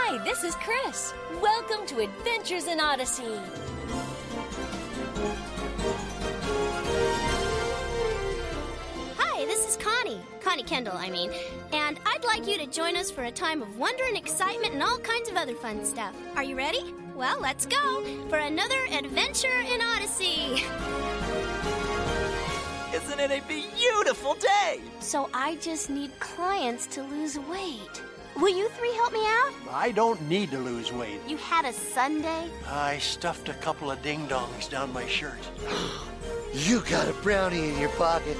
Hi, this is Chris. Welcome to Adventures in Odyssey. Hi, this is Connie Kendall, and I'd like you to join us for a time of wonder and excitement and all kinds of other fun stuff. Are you ready? Well, let's go for another Adventure in Odyssey. Isn't it a beautiful day? So I just need clients to lose weight. Will you three help me out? I don't need to lose weight. You had a Sunday? I stuffed a couple of ding-dongs down my shirt. You got a brownie in your pocket.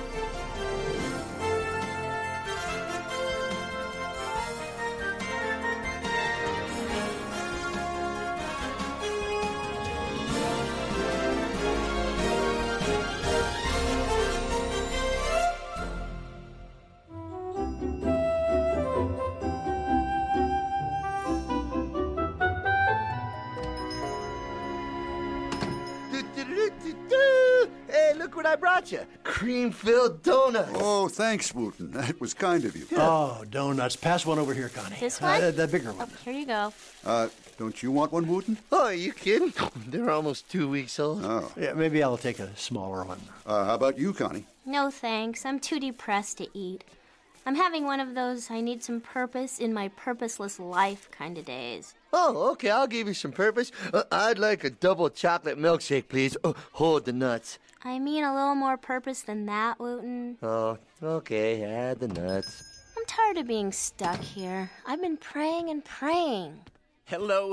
Hey, look what I brought you. Cream-filled donuts. Oh, thanks, Wooten. That was kind of you. Oh, donuts. Pass one over here, Connie. This one? The bigger one. Oh, here you go. Don't you want one, Wooten? Oh, are you kidding? They're almost 2 weeks old. Oh. Yeah, maybe I'll take a smaller one. How about you, Connie? No, thanks. I'm too depressed to eat. I'm having one of those I need some purpose in my purposeless life kind of days. Oh, okay, I'll give you some purpose. I'd like a double chocolate milkshake, please. Hold the nuts. I mean a little more purpose than that, Wooten. Oh, okay, add the nuts. I'm tired of being stuck here. I've been praying and praying. Hello,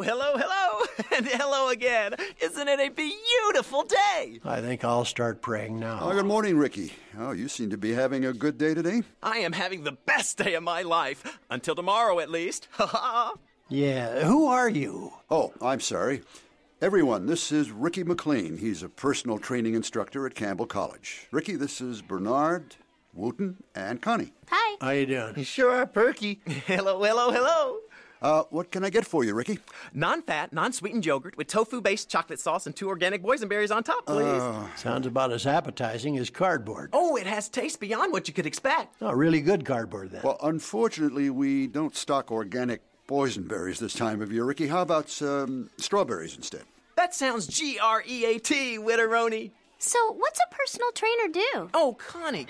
and hello again. Isn't it a beautiful day? I think I'll start praying now. Oh, good morning, Ricky. Oh, you seem to be having a good day today. I am having the best day of my life. Until tomorrow, at least. Ha ha. Yeah, who are you? Oh, I'm sorry. Everyone, this is Ricky McLean. He's a personal training instructor at Campbell College. Ricky, this is Bernard, Wooten, and Connie. Hi. How you doing? You sure are perky. Hello. What can I get for you, Ricky? Non-fat, non-sweetened yogurt with tofu-based chocolate sauce and 2 organic boysenberries on top, please. Sounds about as appetizing as cardboard. Oh, it has taste beyond what you could expect. Oh, really good cardboard, then. Well, unfortunately, we don't stock organic boysenberries this time of year, Ricky. How about strawberries instead? That sounds G-R-E-A-T, Witteroni. So what's a personal trainer do? Oh, Connie.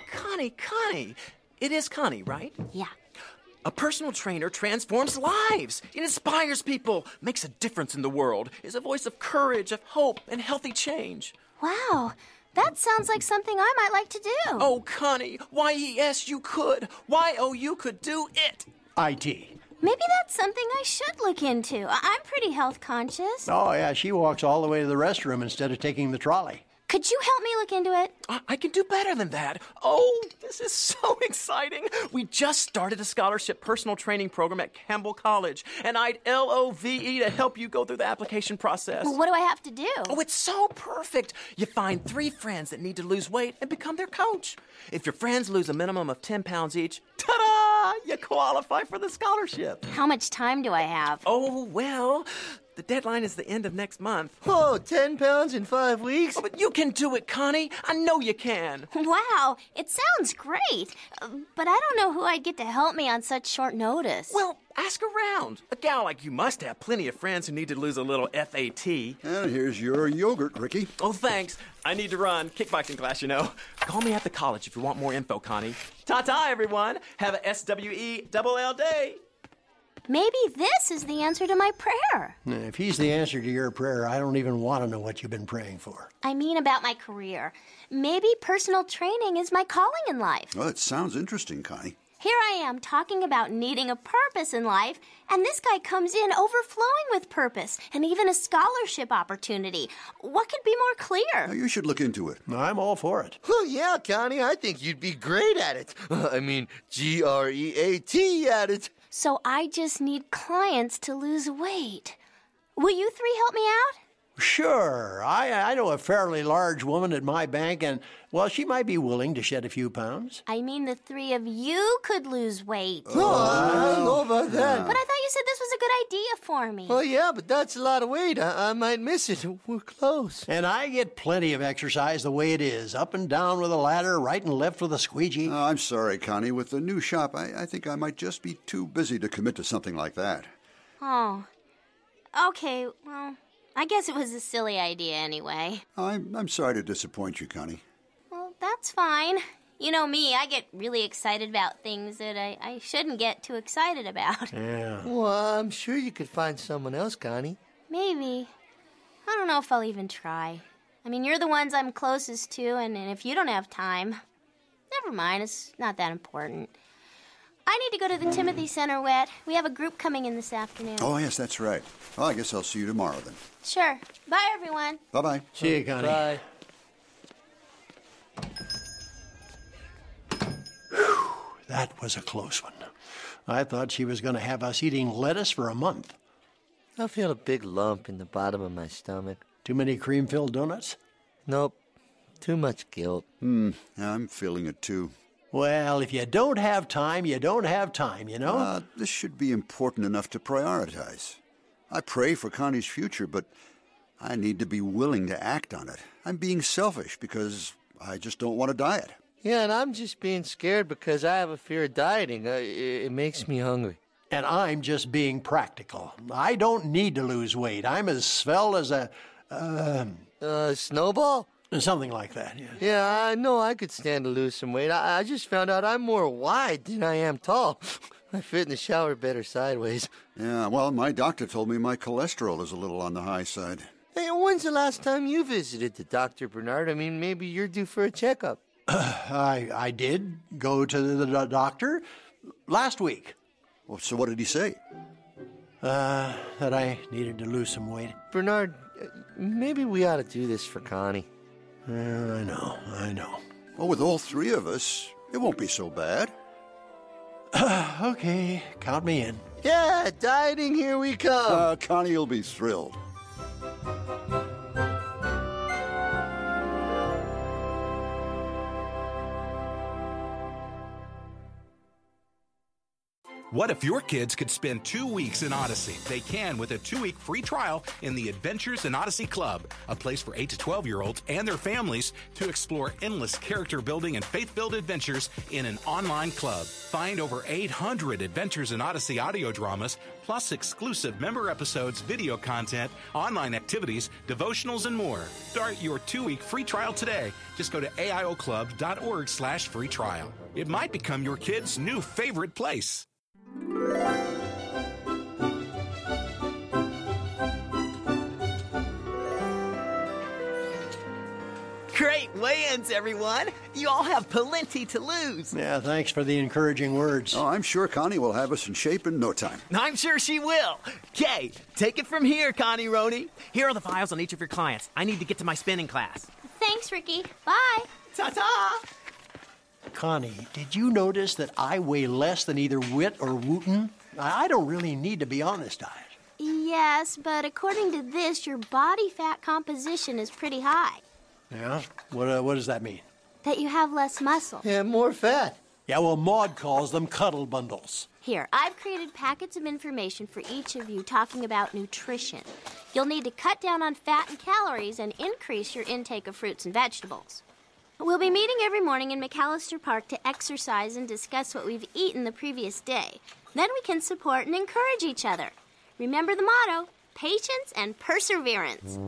It is Connie, right? Yeah. A personal trainer transforms lives. It inspires people, makes a difference in the world, is a voice of courage, of hope, and healthy change. Wow. That sounds like something I might like to do. Oh, Connie, Y-E-S, you could. Y-O-U could do it. IT. Maybe that's something I should look into. I'm pretty health conscious. Oh, yeah, she walks all the way to the restroom instead of taking the trolley. Could you help me look into it? I can do better than that. Oh, this is so exciting. We just started a scholarship personal training program at Campbell College, and I'd LOVE to help you go through the application process. Well, what do I have to do? Oh, it's so perfect. You find 3 friends that need to lose weight and become their coach. If your friends lose a minimum of 10 pounds each, ta-da! You qualify for the scholarship. How much time do I have? Oh, well, the deadline is the end of next month. Oh, 10 pounds in 5 weeks? Oh, but you can do it, Connie. I know you can. Wow, it sounds great. But I don't know who I'd get to help me on such short notice. Well, ask around. A gal like you must have plenty of friends who need to lose a little FAT. And here's your yogurt, Ricky. Oh, thanks. I need to run. Kickboxing class, you know. Call me at the college if you want more info, Connie. Ta-ta, everyone. Have a SWELL day. Maybe this is the answer to my prayer. If he's the answer to your prayer, I don't even want to know what you've been praying for. I mean about my career. Maybe personal training is my calling in life. Well, it sounds interesting, Connie. Here I am talking about needing a purpose in life, and this guy comes in overflowing with purpose and even a scholarship opportunity. What could be more clear? Now, you should look into it. I'm all for it. Oh, yeah, Connie, I think you'd be great at it. GREAT at it. So I just need clients to lose weight. Will you three help me out? Sure. I know a fairly large woman at my bank, and, well, she might be willing to shed a few pounds. I mean, the 3 of you could lose weight. Oh, I don't know about that. But I thought you said this was a good idea for me. Oh, yeah, but that's a lot of weight. I might miss it. We're close. And I get plenty of exercise the way it is, up and down with a ladder, right and left with a squeegee. I'm sorry, Connie. With the new shop, I think I might just be too busy to commit to something like that. Oh, Okay, well, I guess it was a silly idea anyway. I'm sorry to disappoint you, Connie. Well, that's fine. You know me, I get really excited about things that I shouldn't get too excited about. Yeah. Well, I'm sure you could find someone else, Connie. Maybe. I don't know if I'll even try. I mean, you're the ones I'm closest to, and if you don't have time, never mind, it's not that important. I need to go to the Timothy Center, Wet. We have a group coming in this afternoon. Oh, yes, that's right. Well, I guess I'll see you tomorrow then. Sure. Bye, everyone. Bye-bye. See you, Connie. Bye. That was a close one. I thought she was going to have us eating lettuce for a month. I feel a big lump in the bottom of my stomach. Too many cream-filled donuts? Nope. Too much guilt. I'm feeling it too. Well, if you don't have time, you don't have time, you know? This should be important enough to prioritize. I pray for Connie's future, but I need to be willing to act on it. I'm being selfish because I just don't want to diet. Yeah, and I'm just being scared because I have a fear of dieting. It makes me hungry. And I'm just being practical. I don't need to lose weight. I'm as svelte as a... Snowball? something like that, yeah. Yeah, I know I could stand to lose some weight. I just found out I'm more wide than I am tall. I fit in the shower better sideways. Yeah, well, my doctor told me my cholesterol is a little on the high side. Hey, when's the last time you visited the doctor, Bernard? I mean, maybe you're due for a checkup. I did go to the doctor last week. Well, so what did he say? That I needed to lose some weight. Bernard, maybe we ought to do this for Connie. I know. Well, with all three of us, it won't be so bad. Okay, count me in. Yeah, dieting, here we come. Connie will be thrilled. What if your kids could spend 2 weeks in Odyssey? They can with a 2-week free trial in the Adventures in Odyssey Club, a place for 8 to 12-year-olds and their families to explore endless character-building and faith-filled adventures in an online club. Find over 800 Adventures in Odyssey audio dramas, plus exclusive member episodes, video content, online activities, devotionals, and more. Start your 2-week free trial today. Just go to aioclub.org/free trial. It might become your kid's new favorite place. Great weigh-ins, everyone. You all have plenty to lose. Yeah, thanks for the encouraging words. Oh, I'm sure Connie will have us in shape in no time. I'm sure she will. Okay, take it from here, Connie Roney. Here are the files on each of your clients. I need to get to my spinning class. Thanks, Ricky. Bye. Ta-ta! Connie, did you notice that I weigh less than either Whit or Wooten? I don't really need to be on this diet. Yes, but according to this, your body fat composition is pretty high. Yeah? What does that mean? That you have less muscle. Yeah, more fat. Yeah, well, Maud calls them cuddle bundles. Here, I've created packets of information for each of you talking about nutrition. You'll need to cut down on fat and calories and increase your intake of fruits and vegetables. We'll be meeting every morning in McAllister Park to exercise and discuss what we've eaten the previous day. Then we can support and encourage each other. Remember the motto, patience and perseverance.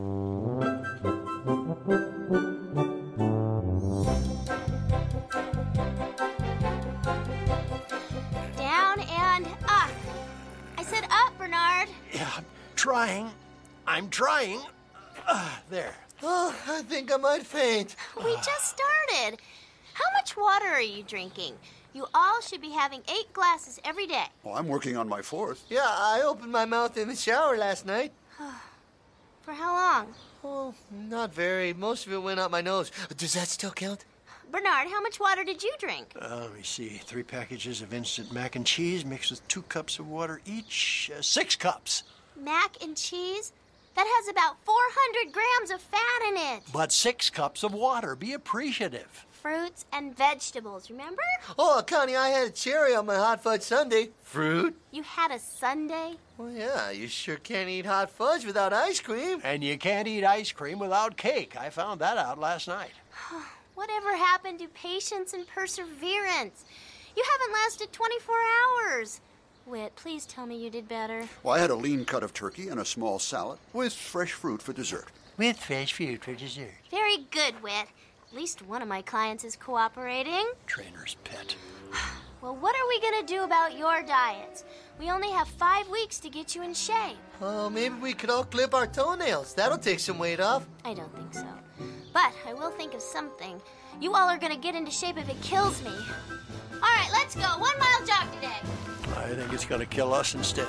Down and up. I said up, Bernard. Yeah, I'm trying. There. Oh, I think I might faint. We just started. How much water are you drinking? You all should be having 8 glasses every day. Well, I'm working on my 4th. Yeah, I opened my mouth in the shower last night. For how long? Oh, not very. Most of it went out my nose. Does that still count? Bernard, how much water did you drink? Let me see. 3 packages of instant mac and cheese mixed with 2 cups of water each. 6 cups. Mac and cheese? That has about 400 grams of fat in it. But 6 cups of water. Be appreciative. Fruits and vegetables, remember? Oh, Connie, I had a cherry on my hot fudge sundae. Fruit? You had a sundae? Well, yeah, you sure can't eat hot fudge without ice cream. And you can't eat ice cream without cake. I found that out last night. Whatever happened to patience and perseverance? You haven't lasted 24 hours. Whit, please tell me you did better. Well, I had a lean cut of turkey and a small salad with fresh fruit for dessert. With fresh fruit for dessert. Very good, Whit. At least one of my clients is cooperating. Trainer's pet. Well, what are we going to do about your diets? We only have 5 weeks to get you in shape. Oh, maybe we could all clip our toenails. That'll take some weight off. I don't think so. But I will think of something. You all are going to get into shape if it kills me. All right, let's go. 1 mile jog today. I think it's going to kill us instead.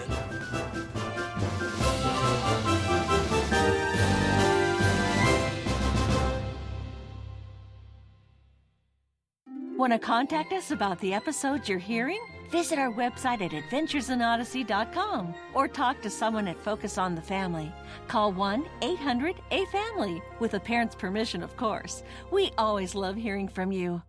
Want to contact us about the episodes you're hearing? Visit our website at adventuresinodyssey.com or talk to someone at Focus on the Family. Call 1-800-A-FAMILY, with a parent's permission, of course. We always love hearing from you.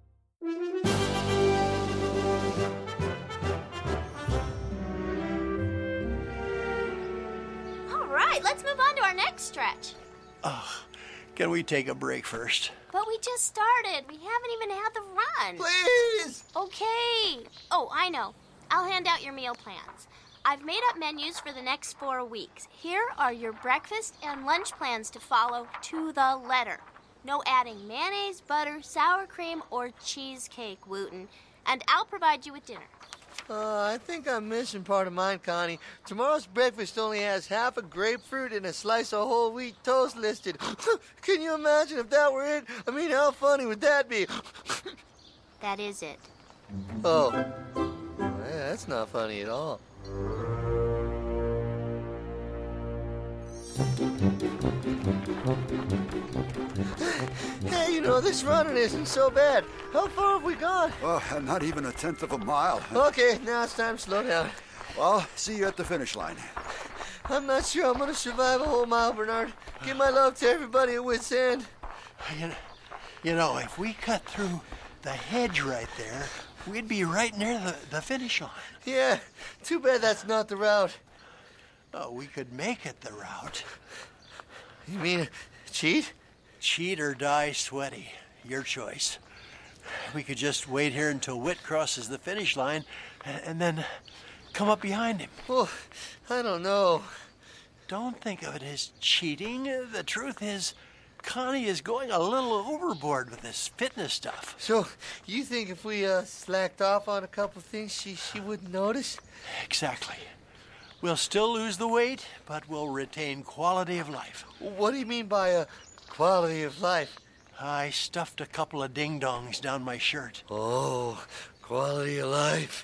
All right, let's move on to our next stretch. Can we take a break first? But we just started. We haven't even had the run. Please! Okay. Oh, I know. I'll hand out your meal plans. I've made up menus for the next 4 weeks. Here are your breakfast and lunch plans to follow to the letter. No adding mayonnaise, butter, sour cream, or cheesecake, Wooten. And I'll provide you with dinner. I think I'm missing part of mine, Connie. Tomorrow's breakfast only has half a grapefruit and a slice of whole wheat toast listed. Can you imagine if that were it? I mean, how funny would that be? That is it. Oh. Yeah, that's not funny at all. Hey, this running isn't so bad. How far have we gone? Oh, not even 1/10 of a mile. Okay, now it's time to slow down. Well, see you at the finish line. I'm not sure I'm going to survive a whole mile, Bernard. Give my love to everybody at Wits End. If we cut through the hedge right there, we'd be right near the finish line. Yeah, too bad that's not the route. Oh, we could make it the route. You mean cheat? Cheat or die sweaty. Your choice. We could just wait here until Whit crosses the finish line and then come up behind him. Well, I don't know. Don't think of it as cheating. The truth is, Connie is going a little overboard with this fitness stuff. So, you think if we slacked off on a couple things, she wouldn't notice? Exactly. We'll still lose the weight, but we'll retain quality of life. What do you mean by quality of life? I stuffed a couple of ding-dongs down my shirt. Oh, quality of life.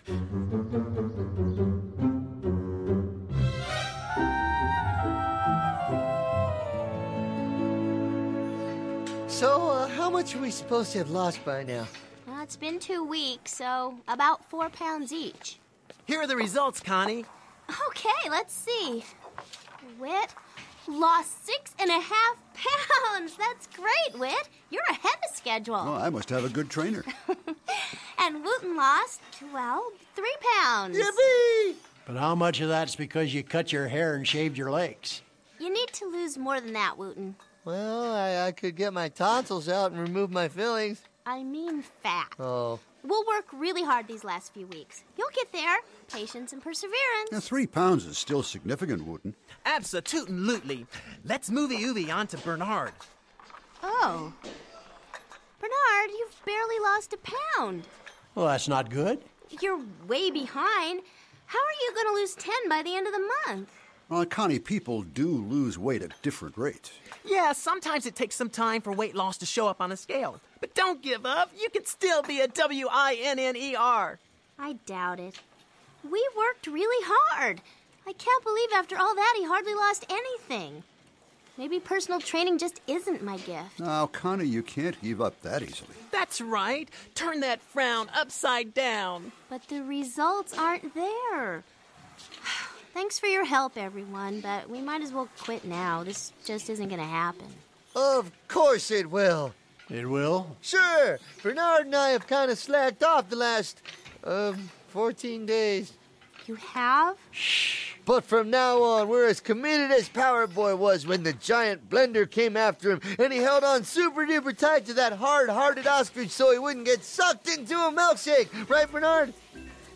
So, how much are we supposed to have lost by now? Well, it's been 2 weeks, so about 4 pounds each. Here are the results, Connie. Okay, let's see. Whit lost 6.5 pounds. That's great, Whit. You're ahead of schedule. Oh, I must have a good trainer. And Wooten lost, 3 pounds. Yippee! But how much of that's because you cut your hair and shaved your legs? You need to lose more than that, Wooten. Well, I could get my tonsils out and remove my fillings. I mean fat. Oh. We'll work really hard these last few weeks. You'll get there. Patience and perseverance. Now, 3 pounds is still significant, Wooten. Absolutely. Let's movie on to Bernard. Oh. Bernard, you've barely lost a pound. Well, that's not good. You're way behind. How are you going to lose 10 by the end of the month? Well, Connie, people do lose weight at different rates. Yeah, sometimes it takes some time for weight loss to show up on a scale. But don't give up. You can still be a WINNER. I doubt it. We worked really hard. I can't believe after all that he hardly lost anything. Maybe personal training just isn't my gift. Now, Connie, you can't give up that easily. That's right. Turn that frown upside down. But the results aren't there. Thanks for your help, everyone, but we might as well quit now. This just isn't going to happen. Of course it will. It will? Sure. Bernard and I have kind of slacked off the last, 14 days. You have? But from now on, we're as committed as Power Boy was when the giant blender came after him, and he held on super duper tight to that hard-hearted ostrich so he wouldn't get sucked into a milkshake. Right, Bernard?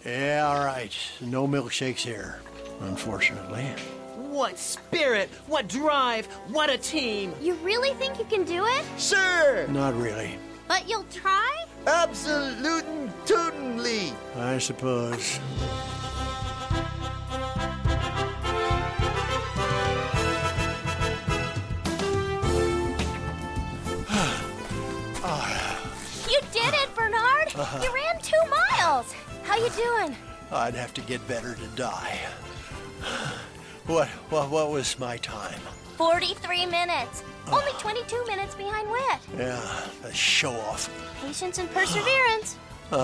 Yeah, all right. No milkshakes here, unfortunately. What spirit, what drive, what a team. You really think you can do it? Sure! Not really, But you'll try? Absolutely. I suppose. You did it, Bernard! You ran 2 miles! How you doing? I'd have to get better to die. What was my time? 43 minutes. Only 22 minutes behind Whit. Yeah, a show off. Patience and perseverance.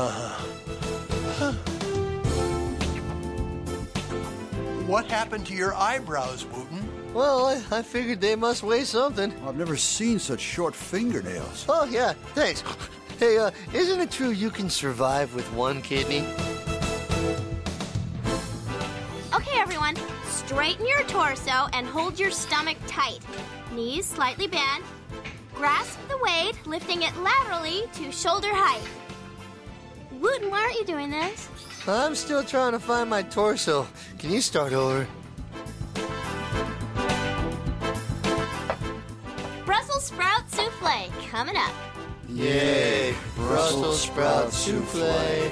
What happened to your eyebrows, Wooten? Well, I figured they must weigh something. I've never seen such short fingernails. Oh, yeah, thanks. Hey, isn't it true you can survive with 1 kidney? Okay, everyone. Straighten your torso and hold your stomach tight. Knees slightly bent. Grasp the weight, lifting it laterally to shoulder height. Wooten, why aren't you doing this? I'm still trying to find my torso. Can you start over? Brussels sprout souffle coming up. Yay, Brussels sprout souffle.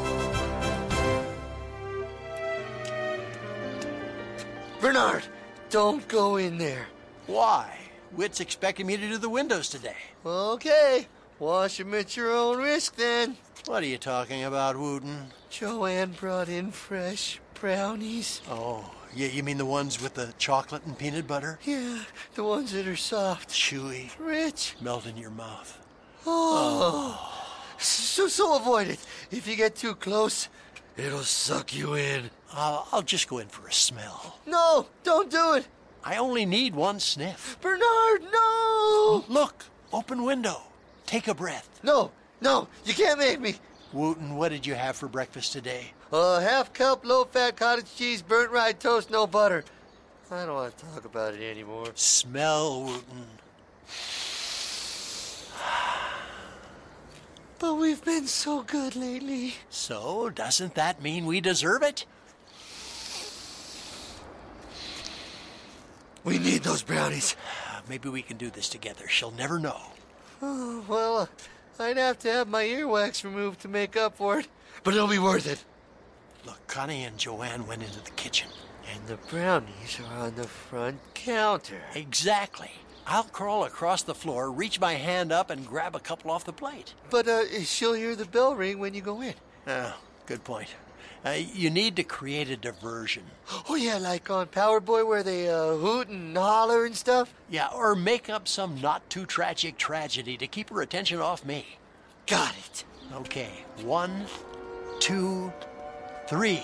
Bernard, don't go in there. Why? Whit's expecting me to do the windows today. Okay, wash them at your own risk then. What are you talking about, Wooten? Joanne brought in fresh brownies. Oh, you mean the ones with the chocolate and peanut butter? Yeah, the ones that are soft, Chewy, rich. melt in your mouth. So avoid it. If you get too close, it'll suck you in. I'll just go in for a smell. No, don't do it. I only need 1 sniff. Bernard, no! Look, open window. Take a breath. No, you can't make me. Wooten, what did you have for breakfast today? A half-cup low-fat cottage cheese, burnt rye toast, no butter. I don't want to talk about it anymore. Smell, Wooten. But we've been so good lately. So, doesn't that mean we deserve it? We need those brownies. Maybe we can do this together. She'll never know. Oh, well, I'd have to have my earwax removed to make up for it. But it'll be worth it. Look, Connie and Joanne went into the kitchen. And the brownies are on the front counter. Exactly. I'll crawl across the floor, reach my hand up, and grab a couple off the plate. But she'll hear the bell ring when you go in. Good point. You need to create a diversion. Oh, yeah, like on Power Boy where they hoot and holler and stuff? Yeah, or make up some not-too-tragic tragedy to keep her attention off me. Got it. Okay, 1, 2, 3.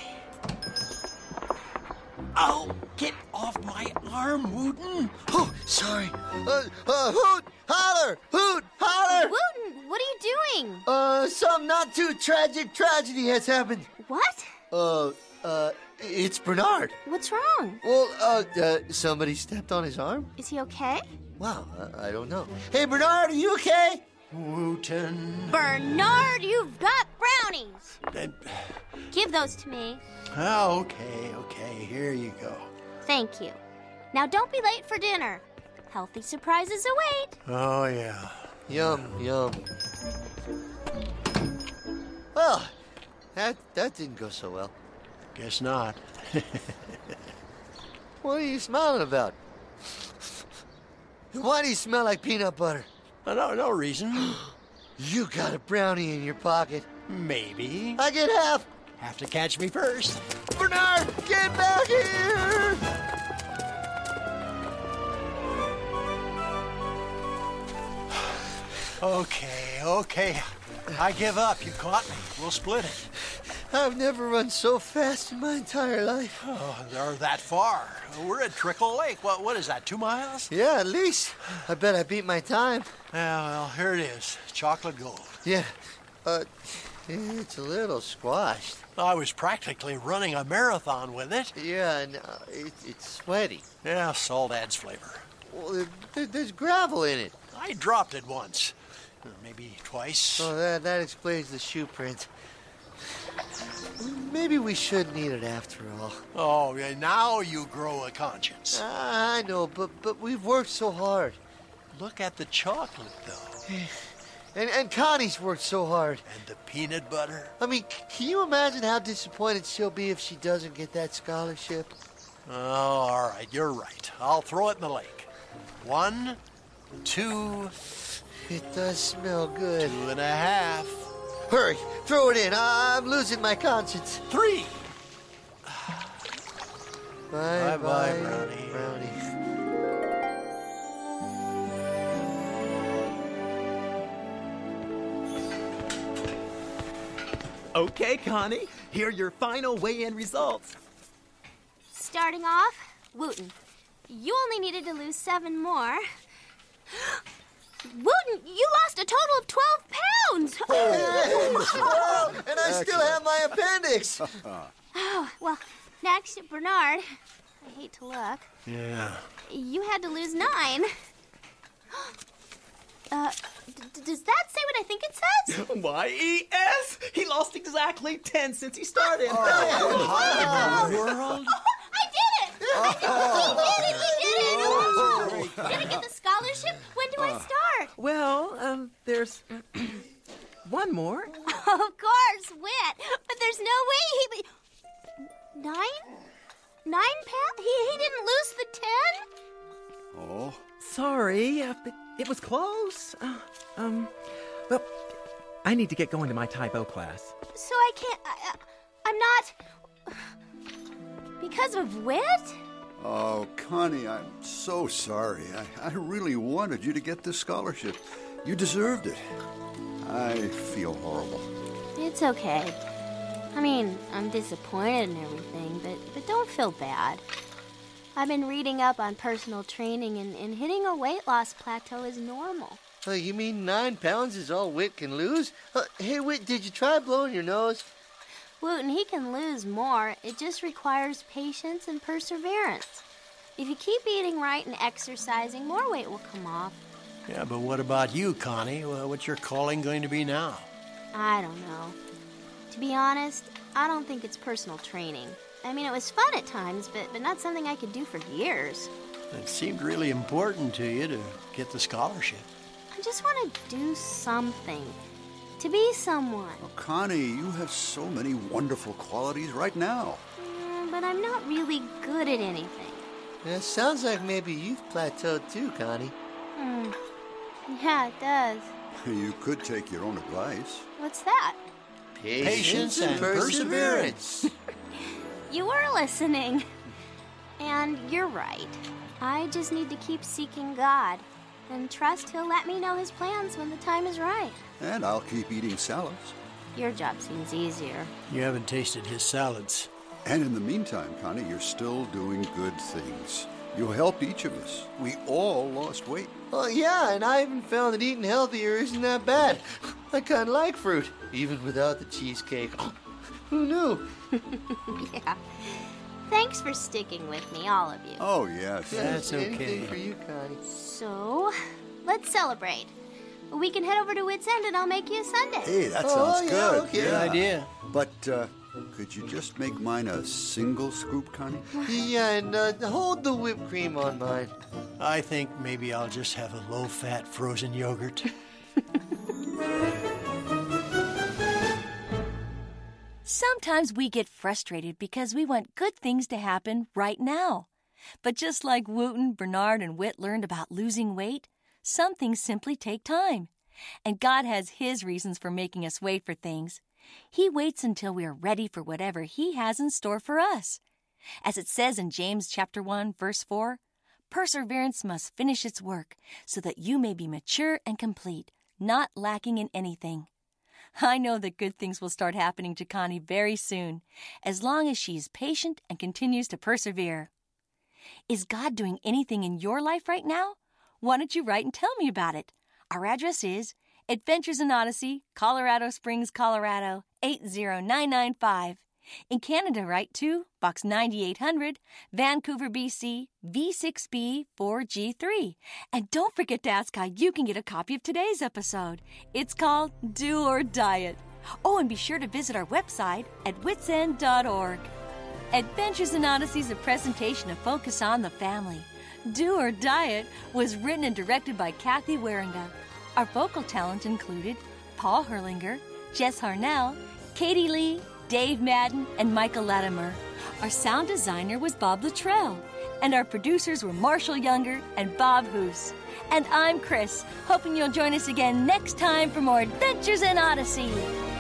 Oh, get off my arm, Wooten. Oh, sorry. Hoot, holler, hoot, holler. Wooten, what are you doing? Some not too tragic tragedy has happened. What? It's Bernard. What's wrong? Well, somebody stepped on his arm? Is he okay? Wow, I don't know. Hey, Bernard, are you okay? Wooten. Bernard, you've got brownies. Uh, Give those to me. Okay, here you go. Thank you. Now don't be late for dinner. Healthy surprises await. Oh, yeah. Yum, yum. Well, that didn't go so well. Guess not. What are you smiling about? Why do you smell like peanut butter? No reason. You got a brownie in your pocket. Maybe. I get half. Have to catch me first. Bernard, get back here! Okay. I give up. You caught me. We'll split it. I've never run so fast in my entire life. Oh, they're that far. We're at Trickle Lake. What is that, 2 miles? Yeah, at least. I bet I beat my time. Yeah, well, here it is. Chocolate gold. Yeah. It's a little squashed. I was practically running a marathon with it. Yeah, and it's sweaty. Yeah, salt adds flavor. Well, there's gravel in it. I dropped it once. Maybe twice. Oh, that explains the shoe print. Maybe we shouldn't eat it after all. Oh, yeah, now you grow a conscience. I know, but we've worked so hard. Look at the chocolate, though. And Connie's worked so hard. And the peanut butter. I mean, can you imagine how disappointed she'll be if she doesn't get that scholarship? Oh, all right, you're right. I'll throw it in the lake. 1, 2, It does smell good. 2.5, Hurry, throw it in. I'm losing my conscience. 3. Bye, Bye-bye, Brownie. Brownie. Okay, Connie, here are your final weigh-in results. Starting off, Wooten. You only needed to lose 7 more. Wooten, you lost a total of 12 pounds. Oh, and I still have my appendix. Oh, well, next, Bernard. I hate to look. Yeah. You had to lose 9. Does that say what I think it says? Y-E-S! He lost exactly 10 since he started. How in the world? I did it! We did it! Did I get the scholarship? When do I start? Well, there's one more. Of course, Wit. But there's no way he... 9? 9 pounds? He didn't lose the 10? Oh, Sorry, but it was close. Well, I need to get going to my Typo class. So I can't... I'm not... Because of Wit? oh, Connie, I'm so sorry. I really wanted you to get this scholarship. You deserved it. I feel horrible. It's okay. I mean, I'm disappointed and everything, but don't feel bad. I've been reading up on personal training, and hitting a weight loss plateau is normal. You mean 9 pounds is all Whit can lose? Hey, Whit, did you try blowing your nose? Wooten, he can lose more. It just requires patience and perseverance. If you keep eating right and exercising, more weight will come off. Yeah, but what about you, Connie? Well, what's your calling going to be now? I don't know. To be honest, I don't think it's personal training. I mean, it was fun at times, but not something I could do for years. It seemed really important to you to get the scholarship. I just want to do something. To be someone. Oh, Connie, you have so many wonderful qualities right now. But I'm not really good at anything. It sounds like maybe you've plateaued too, Connie. Yeah, it does. You could take your own advice. What's that? Patience and perseverance. You were listening. And you're right. I just need to keep seeking God and trust He'll let me know His plans when the time is right. And I'll keep eating salads. Your job seems easier. You haven't tasted his salads. And in the meantime, Connie, you're still doing good things. You helped each of us. We all lost weight. Oh, yeah, and I even found that eating healthier isn't that bad. I kind of like fruit, even without the cheesecake. Who knew? Yeah. Thanks for sticking with me, all of you. Oh, yes. That's okay. Anything for you, Connie. So, let's celebrate. We can head over to Wits End and I'll make you a sundae. Hey, that Oh, sounds yeah, good. okay. Good idea. But, could you just make mine a single scoop, Connie? Yeah, and hold the whipped cream on mine. I think maybe I'll just have a low-fat frozen yogurt. Sometimes we get frustrated because we want good things to happen right now. But just like Wooten, Bernard, and Whit learned about losing weight, some things simply take time. And God has His reasons for making us wait for things. He waits until we are ready for whatever He has in store for us. As it says in James chapter 1, verse 4, perseverance must finish its work so that you may be mature and complete, not lacking in anything. I know that good things will start happening to Connie very soon, as long as she is patient and continues to persevere. Is God doing anything in your life right now? Why don't you write and tell me about it? Our address is Adventures in Odyssey, Colorado Springs, Colorado, 80995. In Canada, write to Box 9800, Vancouver, BC, V6B 4G3. And don't forget to ask how you can get a copy of today's episode. It's called Do or Diet. Oh, and be sure to visit our website at witsend.org. Adventures in Odyssey is a presentation of Focus on the Family. Do or Die It was written and directed by Kathy Waringa. Our vocal talent included Paul Herlinger, Jess Harnell, Katie Lee, Dave Madden, and Michael Latimer. Our sound designer was Bob Luttrell, and our producers were Marshall Younger and Bob Hoos. And I'm Chris, hoping you'll join us again next time for more Adventures in Odyssey.